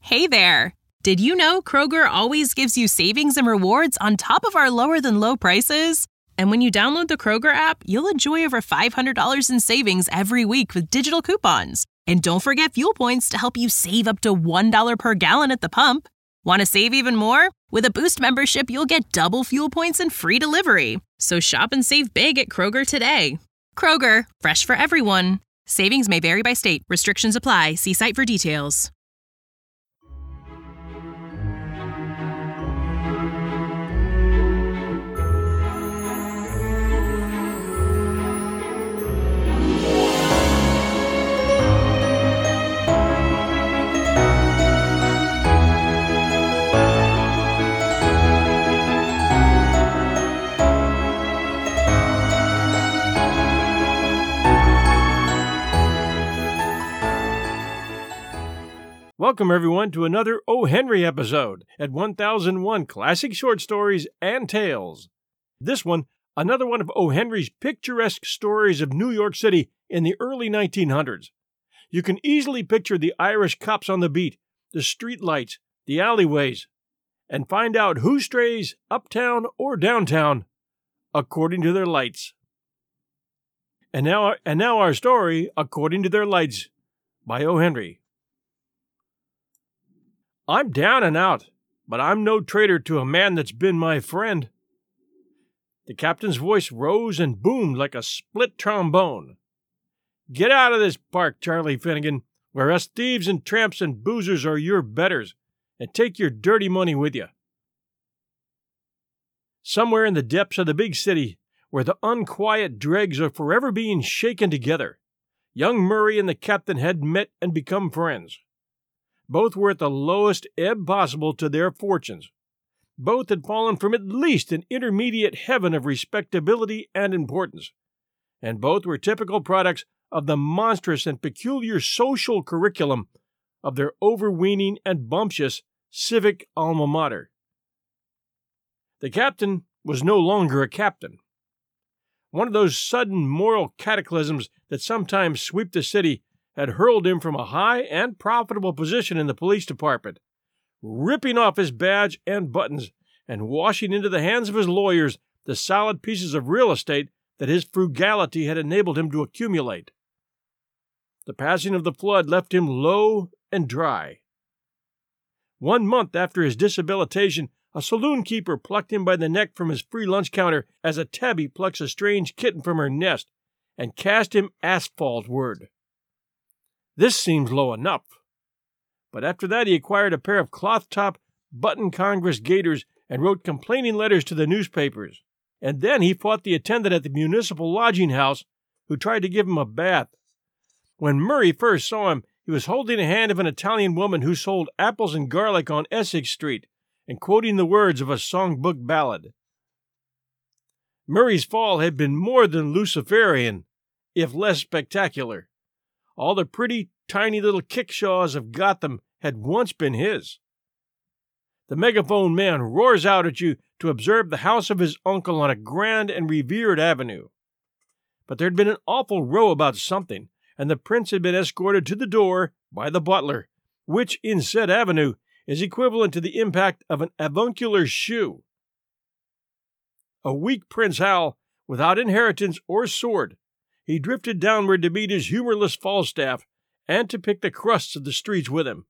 Hey there! Did you know Kroger always gives you savings and rewards on top of our lower-than-low prices? And when you download the Kroger app, you'll enjoy over $500 in savings every week with digital coupons. And don't forget fuel points to help you save up to $1 per gallon at the pump. Want to save even more? With a Boost membership, you'll get double fuel points and free delivery. So shop and save big at Kroger today. Kroger, fresh for everyone. Savings may vary by state. Restrictions apply. See site for details. Welcome, everyone, to another O. Henry episode at 1001 Classic Short Stories and Tales. This one, another one of O. Henry's picturesque stories of New York City in the early 1900s. You can easily picture the Irish cops on the beat, the street lights, the alleyways, and find out who strays uptown or downtown according to their lights. And now our story, According to Their Lights, by O. Henry. I'm down and out, but I'm no traitor to a man that's been my friend. The captain's voice rose and boomed like a split trombone. Get out of this park, Charlie Finnegan, where us thieves and tramps and boozers are your betters, and take your dirty money with you. Somewhere in the depths of the big city, where the unquiet dregs are forever being shaken together, young Murray and the captain had met and become friends. Both were at the lowest ebb possible to their fortunes. Both had fallen from at least an intermediate heaven of respectability and importance. And both were typical products of the monstrous and peculiar social curriculum of their overweening and bumptious civic alma mater. The captain was no longer a captain. One of those sudden moral cataclysms that sometimes sweep the city had hurled him from a high and profitable position in the police department, ripping off his badge and buttons and washing into the hands of his lawyers the solid pieces of real estate that his frugality had enabled him to accumulate. The passing of the flood left him low and dry. 1 month after his dishabilitation, a saloon keeper plucked him by the neck from his free lunch counter as a tabby plucks a strange kitten from her nest and cast him asphaltward. This seems low enough. But after that he acquired a pair of cloth-top button Congress gaiters and wrote complaining letters to the newspapers. And then he fought the attendant at the municipal lodging house who tried to give him a bath. When Murray first saw him, he was holding the hand of an Italian woman who sold apples and garlic on Essex Street and quoting the words of a songbook ballad. Murray's fall had been more than Luciferian, if less spectacular. All the pretty, tiny little kickshaws of Gotham had once been his. The megaphone man roars out at you to observe the house of his uncle on a grand and revered avenue. But there had been an awful row about something, and the prince had been escorted to the door by the butler, which, in said avenue, is equivalent to the impact of an avuncular shoe. A weak Prince Hal, without inheritance or sword, he drifted downward to meet his humorless Falstaff and to pick the crusts of the streets with him.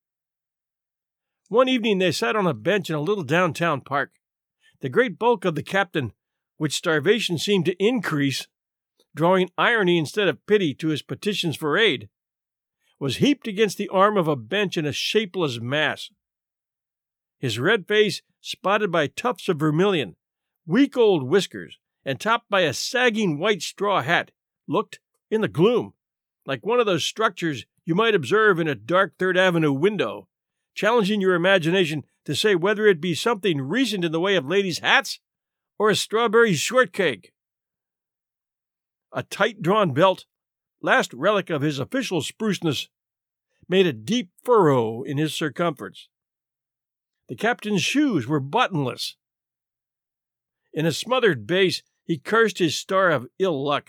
One evening they sat on a bench in a little downtown park. The great bulk of the captain, which starvation seemed to increase, drawing irony instead of pity to his petitions for aid, was heaped against the arm of a bench in a shapeless mass. His red face, spotted by tufts of vermilion, weak old whiskers, and topped by a sagging white straw hat, looked, in the gloom, like one of those structures you might observe in a dark Third Avenue window, challenging your imagination to say whether it be something recent in the way of ladies' hats or a strawberry shortcake. A tight-drawn belt, last relic of his official spruceness, made a deep furrow in his circumference. The captain's shoes were buttonless. In a smothered bass, he cursed his star of ill luck.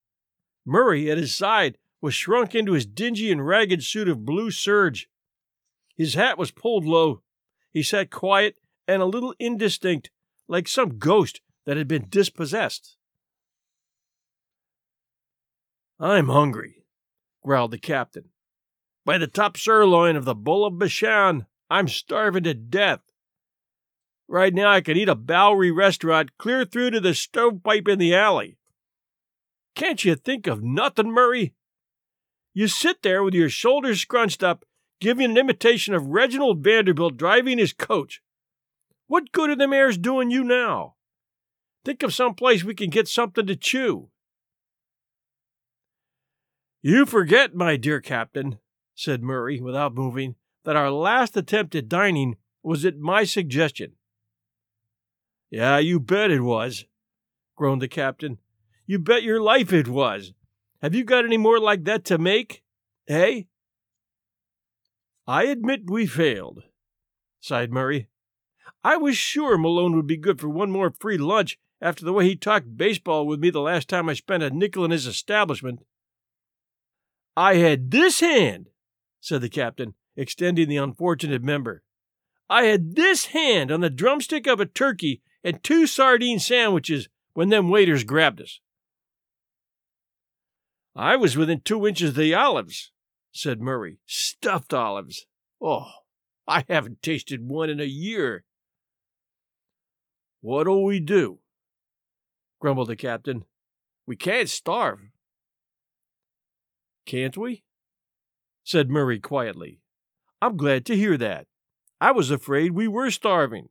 Murray, at his side, was shrunk into his dingy and ragged suit of blue serge. His hat was pulled low. He sat quiet and a little indistinct, like some ghost that had been dispossessed. "I'm hungry," growled the captain. "By the top sirloin of the Bull of Bashan, I'm starving to death. Right now I could eat a Bowery restaurant clear through to the stovepipe in the alley. Can't you think of nothing, Murray? You sit there with your shoulders scrunched up, giving an imitation of Reginald Vanderbilt driving his coach. What good are the mares doing you now? Think of some place we can get something to chew." "You forget, my dear captain," said Murray, without moving, "that our last attempt at dining was at my suggestion." "Yeah, you bet it was," groaned the captain. "You bet your life it was. Have you got any more like that to make? Eh?" "I admit we failed," sighed Murray. "I was sure Malone would be good for one more free lunch after the way he talked baseball with me the last time I spent a nickel in his establishment." "I had this hand," said the captain, extending the unfortunate member. "I had this hand on the drumstick of a turkey and 2 sardine sandwiches when them waiters grabbed us." "I was within 2 inches of the olives," said Murray. "Stuffed olives. Oh, I haven't tasted one in a year." "What'll we do?" grumbled the captain. "We can't starve." "Can't we?" said Murray quietly. "I'm glad to hear that. I was afraid we were starving."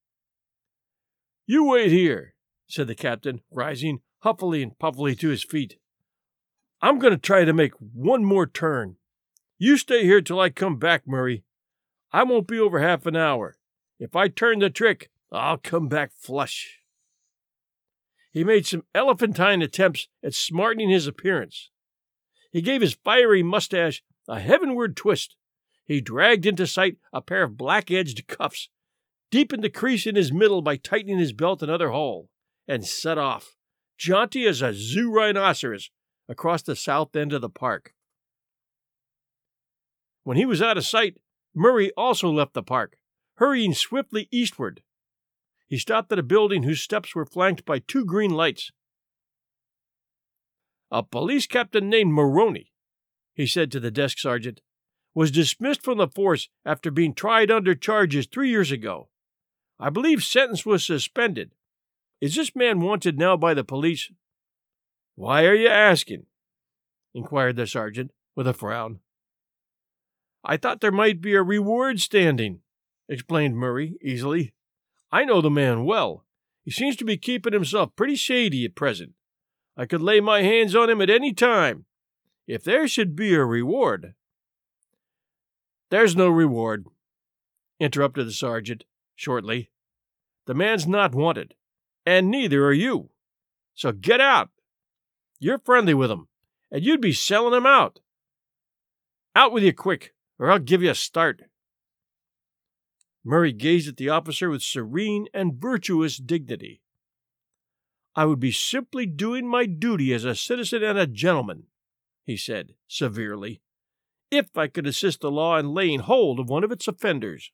"You wait here," said the captain, rising huffily and puffily to his feet. "I'm going to try to make one more turn. You stay here till I come back, Murray. I won't be over half an hour. If I turn the trick, I'll come back flush." He made some elephantine attempts at smartening his appearance. He gave his fiery mustache a heavenward twist. He dragged into sight a pair of black-edged cuffs, deepened the crease in his middle by tightening his belt another hole, and set off, jaunty as a zoo rhinoceros, across the south end of the park. When he was out of sight, Murray also left the park, hurrying swiftly eastward. He stopped at a building whose steps were flanked by 2 green lights. "A police captain named Maroney," he said to the desk sergeant, "was dismissed from the force after being tried under charges 3 years ago. I believe sentence was suspended. Is this man wanted now by the police?" "Why are you asking?" inquired the sergeant, with a frown. "I thought there might be a reward standing," explained Murray easily. "I know the man well. He seems to be keeping himself pretty shady at present. I could lay my hands on him at any time. If there should be a reward—" "There's no reward," interrupted the sergeant shortly. "The man's not wanted, and neither are you. So get out. You're friendly with him, and you'd be selling him out. Out with you quick, or I'll give you a start." Murray gazed at the officer with serene and virtuous dignity. "I would be simply doing my duty as a citizen and a gentleman," he said severely, "if I could assist the law in laying hold of one of its offenders."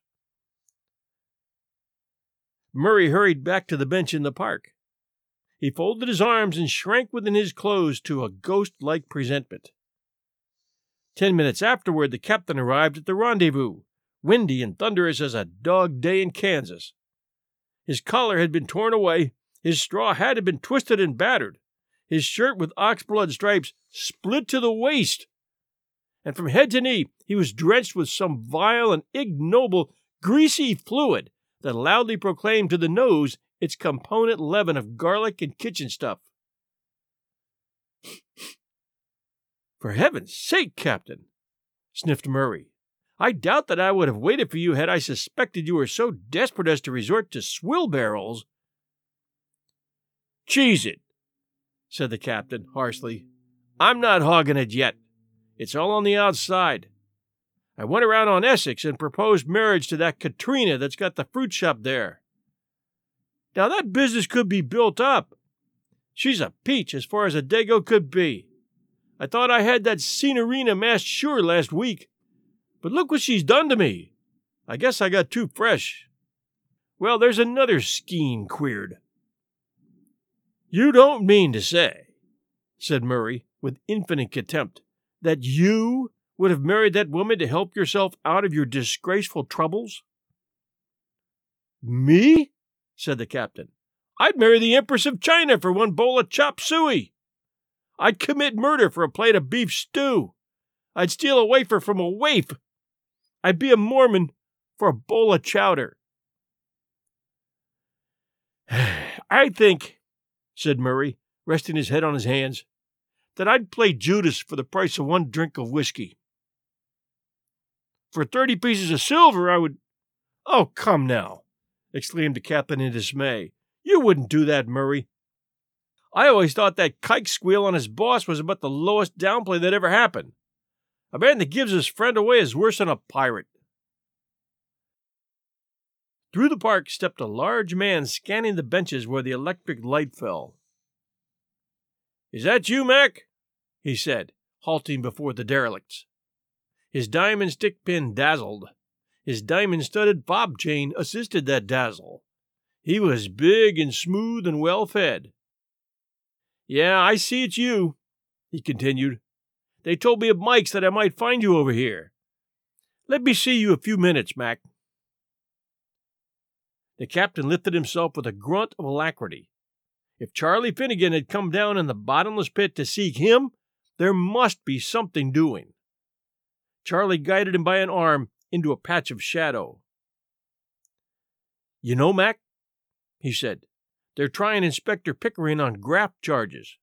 Murray hurried back to the bench in the park. He folded his arms and shrank within his clothes to a ghost-like presentment. 10 minutes afterward, the captain arrived at the rendezvous, windy and thunderous as a dog day in Kansas. His collar had been torn away, his straw hat had been twisted and battered, his shirt with oxblood stripes split to the waist, and from head to knee he was drenched with some vile and ignoble greasy fluid that loudly proclaimed to the nose its component leaven of garlic and kitchen stuff. "For heaven's sake, Captain," sniffed Murray, "I doubt that I would have waited for you had I suspected you were so desperate as to resort to swill barrels." "Cheese it," said the captain harshly. "I'm not hogging it yet. It's all on the outside. I went around on Essex and proposed marriage to that Katrina that's got the fruit shop there. Now that business could be built up. She's a peach as far as a Dago could be. I thought I had that Signorina masked sure last week. But look what she's done to me. I guess I got too fresh. Well, there's another skein queered." "You don't mean to say," said Murray, with infinite contempt, "that you would have married that woman to help yourself out of your disgraceful troubles?" "Me?" said the captain. "I'd marry the Empress of China for one bowl of chop suey. I'd commit murder for a plate of beef stew. I'd steal a wafer from a waif. I'd be a Mormon for a bowl of chowder." "I think," said Murray, resting his head on his hands, "that I'd play Judas for the price of one drink of whiskey. For 30 pieces of silver, I would—" "Oh, come now," exclaimed the captain in dismay. "You wouldn't do that, Murray. I always thought that kike squeal on his boss was about the lowest downplay that ever happened. A man that gives his friend away is worse than a pirate." Through the park stepped a large man scanning the benches where the electric light fell. "Is that you, Mac?" he said, halting before the derelicts. His diamond stick pin dazzled. His diamond-studded fob chain assisted that dazzle. He was big and smooth and well-fed. "Yeah, I see it's you," he continued. "They told me of Mike's that I might find you over here. Let me see you a few minutes, Mac." The captain lifted himself with a grunt of alacrity. If Charlie Finnegan had come down in the bottomless pit to seek him, there must be something doing. Charlie guided him by an arm into a patch of shadow. "You know, Mac," he said, "they're trying Inspector Pickering on graft charges."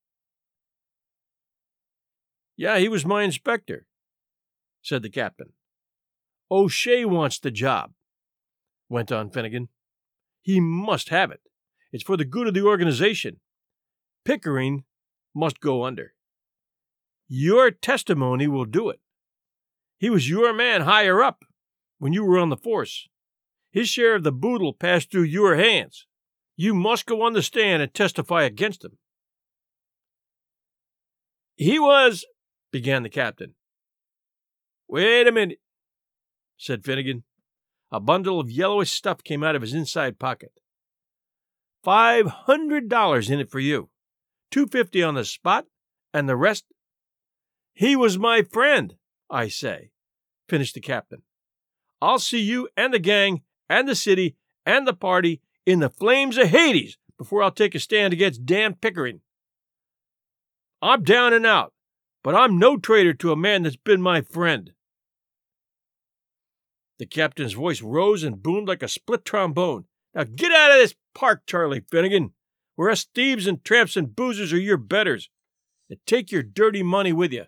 "Yeah, he was my inspector," said the captain. "O'Shea wants the job," went on Finnegan. "He must have it. It's for the good of the organization. Pickering must go under. Your testimony will do it. He was your man higher up when you were on the force. His share of the boodle passed through your hands. You must go on the stand and testify against him." "He was—" began the captain. "Wait a minute," said Finnegan. A bundle of yellowish stuff came out of his inside pocket. $500 in it for you. $250 on the spot, and the rest— "He was my friend, I say," finished the captain. "I'll see you and the gang and the city and the party in the flames of Hades before I'll take a stand against Dan Pickering. I'm down and out, but I'm no traitor to a man that's been my friend." The captain's voice rose and boomed like a split trombone. "Now get out of this park, Charlie Finnegan, where us thieves and tramps and boozers are your betters, and take your dirty money with you."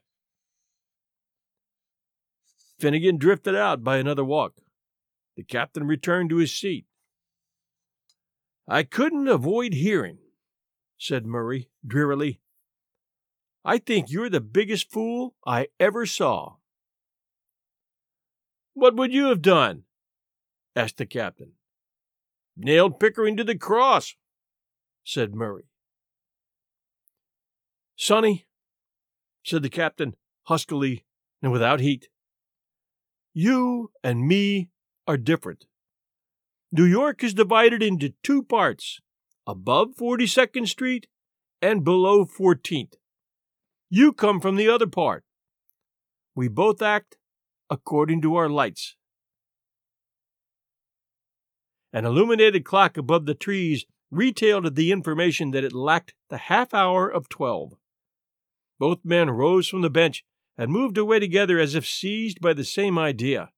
Finnegan drifted out by another walk. The captain returned to his seat. "I couldn't avoid hearing," said Murray drearily. "I think you're the biggest fool I ever saw." "What would you have done?" asked the captain. "Nailed Pickering to the cross," said Murray. "Sonny," said the captain huskily and without heat, "you and me are different. New York is divided into two parts, above 42nd Street and below 14th. You come from the other part. We both act according to our lights." An illuminated clock above the trees retailed the information that it lacked the half hour of 12. Both men rose from the bench and moved away together as if seized by the same idea.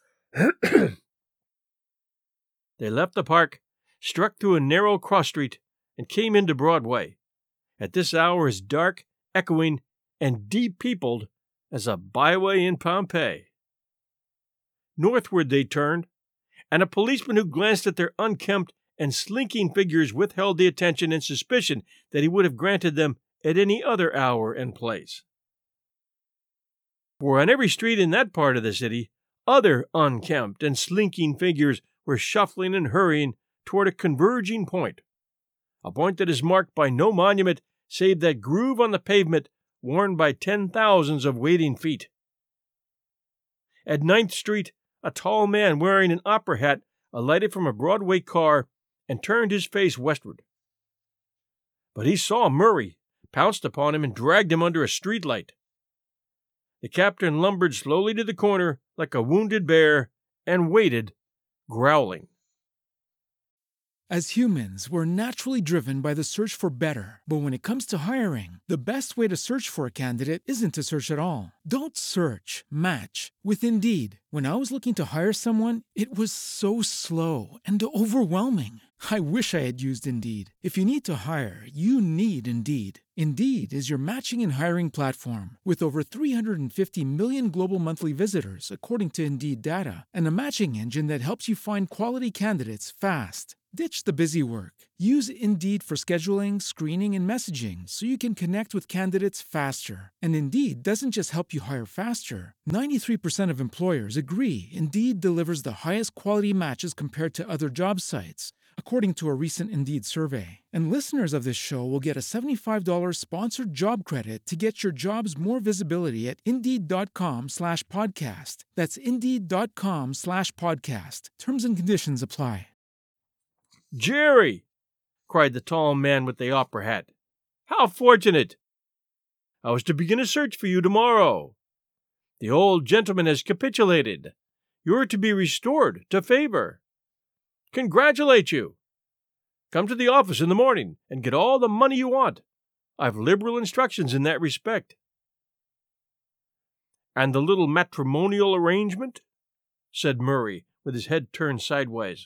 They left the park, struck through a narrow cross street, and came into Broadway, at this hour as dark, echoing, and deep-peopled as a byway in Pompeii. Northward they turned, and a policeman who glanced at their unkempt and slinking figures withheld the attention and suspicion that he would have granted them at any other hour and place. For on every street in that part of the city, other unkempt and slinking figures were shuffling and hurrying toward a converging point, a point that is marked by no monument save that groove on the pavement worn by 10,000s of waiting feet. At 9th Street, a tall man wearing an opera hat alighted from a Broadway car and turned his face westward. But he saw Murray, pounced upon him, and dragged him under a streetlight. The captain lumbered slowly to the corner like a wounded bear and waited, growling. As humans, we're naturally driven by the search for better. But when it comes to hiring, the best way to search for a candidate isn't to search at all. Don't search, match with Indeed. When I was looking to hire someone, it was so slow and overwhelming. I wish I had used Indeed. If you need to hire, you need Indeed. Indeed is your matching and hiring platform with over 350 million global monthly visitors, according to Indeed data, and a matching engine that helps you find quality candidates fast. Ditch the busy work. Use Indeed for scheduling, screening, and messaging so you can connect with candidates faster. And Indeed doesn't just help you hire faster. 93% of employers agree Indeed delivers the highest quality matches compared to other job sites, according to a recent Indeed survey. And listeners of this show will get a $75 sponsored job credit to get your jobs more visibility at Indeed.com/podcast. That's Indeed.com/podcast. Terms and conditions apply. "Jerry!" cried the tall man with the opera hat. "How fortunate! I was to begin a search for you tomorrow. The old gentleman has capitulated. You're to be restored to favor. Congratulate you. Come to the office in the morning and get all the money you want. I've liberal instructions in that respect." "And the little matrimonial arrangement?" said Murray, with his head turned sideways.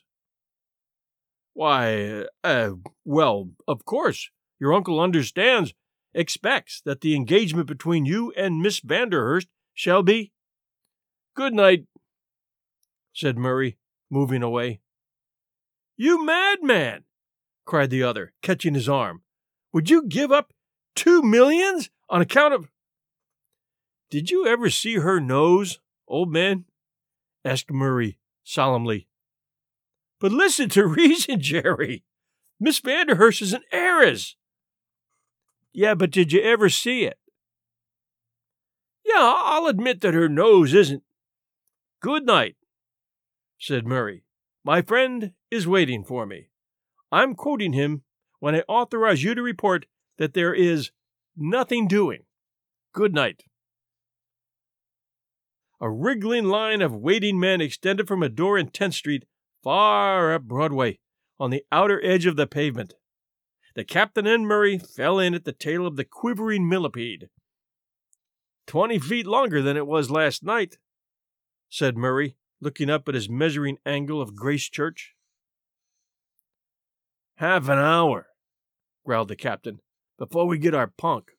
"Why, well, of course, your uncle expects that the engagement between you and Miss Vanderhurst shall be—" "Good night," said Murray, moving away. "You madman!" cried the other, catching his arm. "Would you give up $2 million on account of—" "Did you ever see her nose, old man?" asked Murray solemnly. "But listen to reason, Jerry. Miss Vanderhurst is an heiress." "Yeah, but did you ever see it?" "Yeah, I'll admit that her nose isn't—" "Good night," said Murray. "My friend is waiting for me. I'm quoting him when I authorize you to report that there is nothing doing. Good night." A wriggling line of waiting men extended from a door in 10th Street far up Broadway, on the outer edge of the pavement. The captain and Murray fell in at the tail of the quivering millipede. 20 feet longer than it was last night," said Murray, looking up at his measuring angle of Grace Church. "Half an hour," growled the captain, "before we get our punk."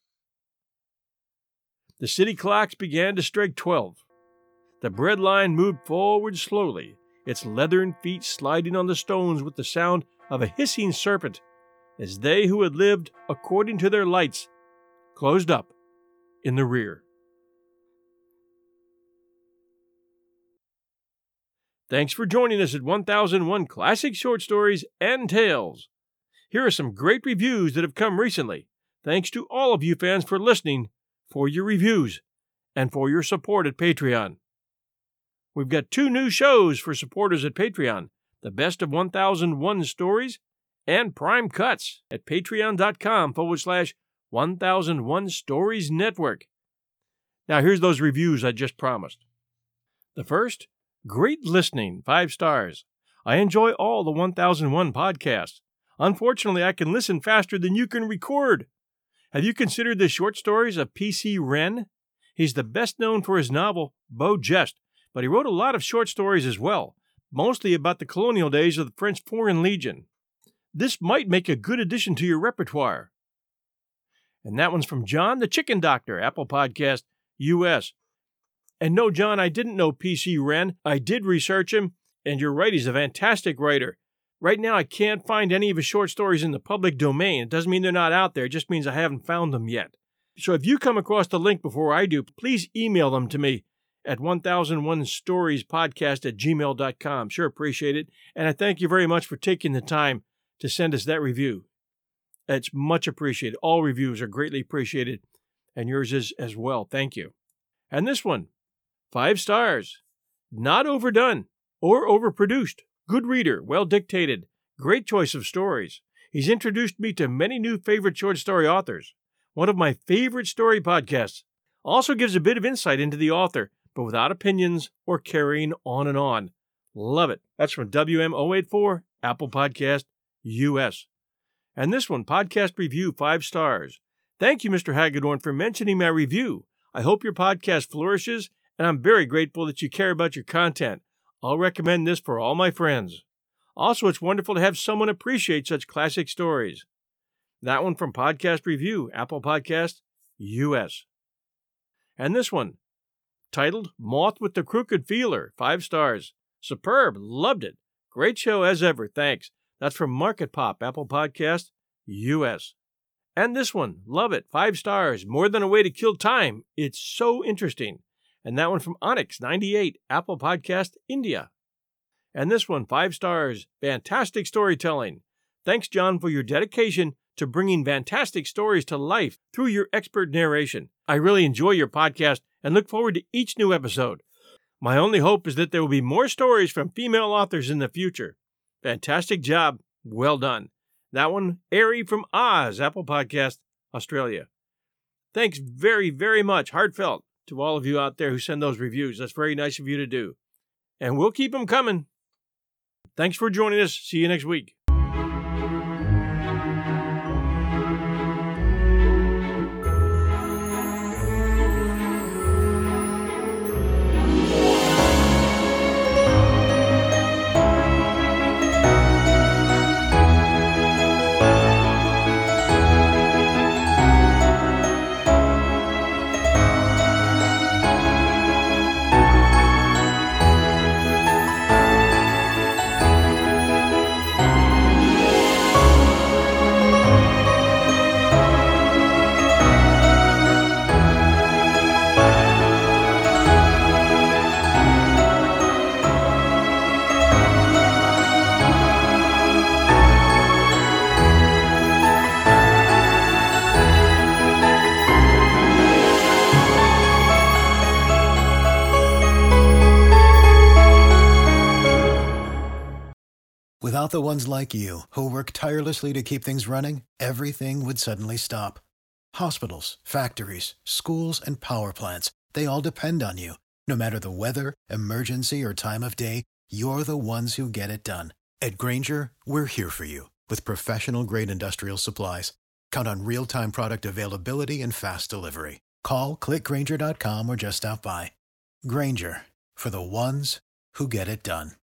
The city clocks began to strike 12. The bread line moved forward slowly, its leathern feet sliding on the stones with the sound of a hissing serpent, as they who had lived according to their lights closed up in the rear. Thanks for joining us at 1001 Classic Short Stories and Tales. Here are some great reviews that have come recently. Thanks to all of you fans for listening, for your reviews, and for your support at Patreon. We've got 2 new shows for supporters at Patreon, the Best of 1001 Stories and Prime Cuts at patreon.com/1001 Stories Network. Now here's those reviews I just promised. The first, great listening, 5 stars. I enjoy all the 1001 podcasts. Unfortunately, I can listen faster than you can record. Have you considered the short stories of P.C. Wren? He's the best known for his novel, Beau Geste, but he wrote a lot of short stories as well, mostly about the colonial days of the French Foreign Legion. This might make a good addition to your repertoire. And that one's from John the Chicken Doctor, Apple Podcast, US. And no, John, I didn't know P.C. Wren. I did research him, and you're right, he's a fantastic writer. Right now, I can't find any of his short stories in the public domain. It doesn't mean they're not out there, it just means I haven't found them yet. So if you come across the link before I do, please email them to me at 1001storiespodcast@gmail.com. Sure appreciate it. And I thank you very much for taking the time to send us that review. It's much appreciated. All reviews are greatly appreciated, and yours is as well. Thank you. And this one, 5 stars. Not overdone or overproduced. Good reader, well dictated, great choice of stories. He's introduced me to many new favorite short story authors. One of my favorite story podcasts. Also gives a bit of insight into the author, but without opinions or carrying on and on. Love it. That's from WM084, Apple Podcast, US. And this one, podcast review, 5 stars. Thank you, Mr. Hagedorn, for mentioning my review. I hope your podcast flourishes, and I'm very grateful that you care about your content. I'll recommend this for all my friends. Also, it's wonderful to have someone appreciate such classic stories. That one from Podcast Review, Apple Podcast, US. And this one, titled Moth with the Crooked Feeler, 5 stars. Superb, loved it. Great show as ever, thanks. That's from Market Pop, Apple Podcast, US. And this one, love it, 5 stars. More Than a Way to Kill Time. It's so interesting. And that one from Onyx, 98, Apple Podcast, India. And this one, 5 stars. Fantastic storytelling. Thanks, John, for your dedication to bringing fantastic stories to life through your expert narration. I really enjoy your podcast and look forward to each new episode. My only hope is that there will be more stories from female authors in the future. Fantastic job. Well done. That one, Airy from Oz, Apple Podcast, Australia. Thanks very, very much, heartfelt, to all of you out there who send those reviews. That's very nice of you to do. And we'll keep them coming. Thanks for joining us. See you next week. Without the ones like you, who work tirelessly to keep things running, everything would suddenly stop. Hospitals, factories, schools, and power plants, they all depend on you. No matter the weather, emergency, or time of day, you're the ones who get it done. At Grainger, we're here for you with professional-grade industrial supplies. Count on real-time product availability and fast delivery. Call, click Grainger.com, or just stop by. Grainger, for the ones who get it done.